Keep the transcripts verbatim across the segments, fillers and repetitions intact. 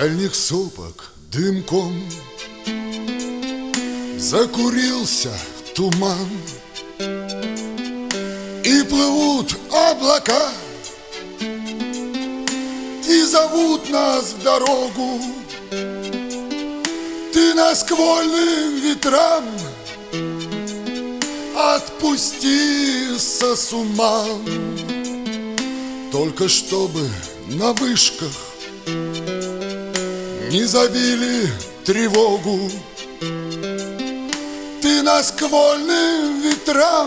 дальних сопок дымком закурился туман, и плывут облака, и зовут нас в дорогу. Ты нас к вольным ветрам отпусти со с ума, только чтобы на вышках не забили тревогу. Ты нас к вольным ветрам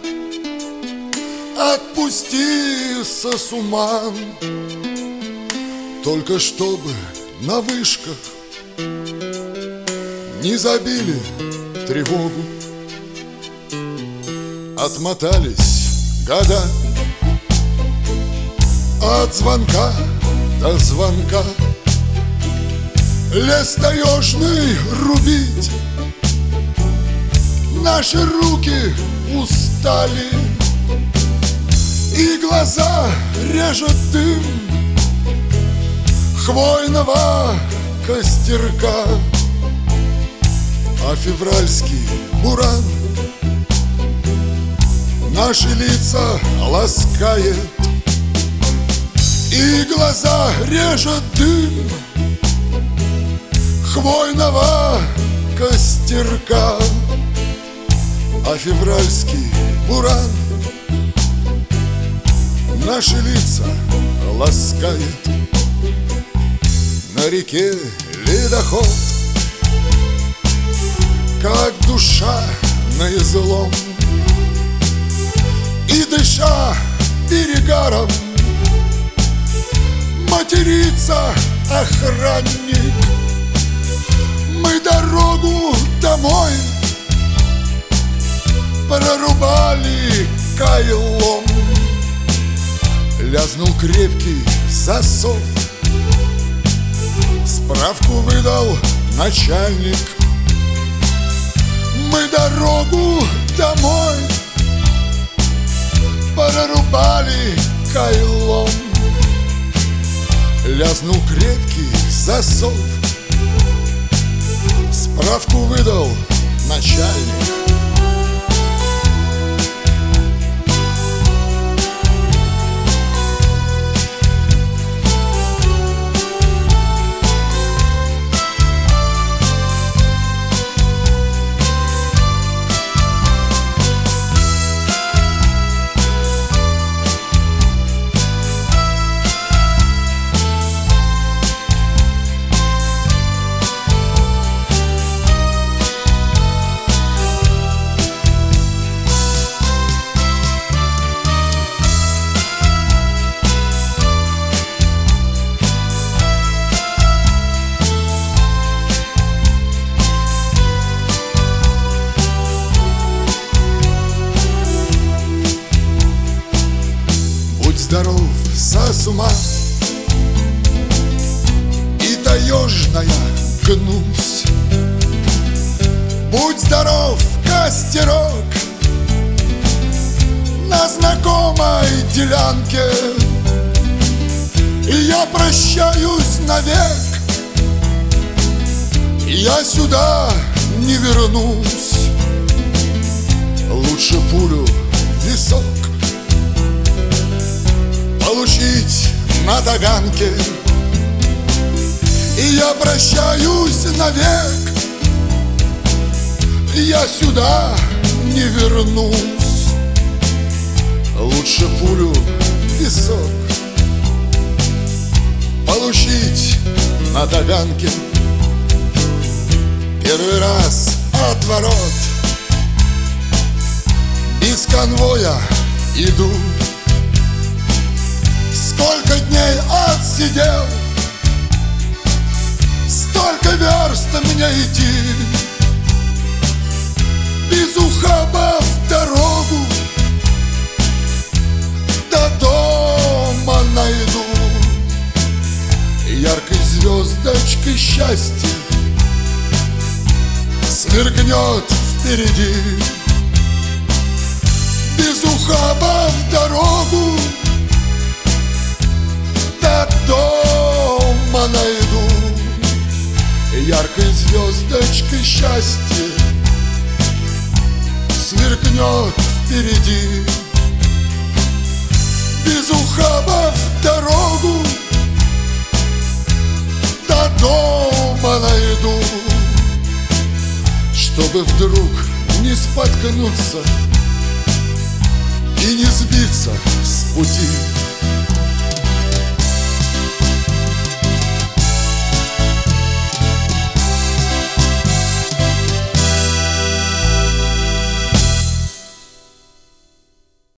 отпусти со с ума, только чтобы на вышках не забили тревогу. Отмотались года от звонка до звонка, лес таежный рубить наши руки устали, и глаза режет дым хвойного костерка. А февральский буран наши лица ласкает, и глаза режет дым хвойного костерка. А февральский буран наши лица ласкает. На реке ледоход, как душа на излом, и дыша перегаром матерится охранник. Мы дорогу домой прорубали кайлом, лязнул крепкий засов, справку выдал начальник. Мы дорогу домой прорубали кайлом, лязнул крепкий засов, справку выдал начальник. Здоров со с ума и таежная гнусь. Будь здоров, костерок, на знакомой делянке. И я прощаюсь навек, я сюда не вернусь. Лучше пулю в висок получить на таганке, и я прощаюсь навек, я сюда не вернусь. Лучше пулю в висок получить на таганке. Первый раз от ворот без конвоя иду. Сколько дней отсидел, столько верст мне идти. Без ухаба в дорогу до дома найду. Яркой звездочкой счастья сверкнет впереди. Без ухаба в дорогу до дома найду. звездочкой счастье сверкнет впереди. Без ухаба в дорогу до дома найду, чтобы вдруг не споткнуться и не сбиться с пути.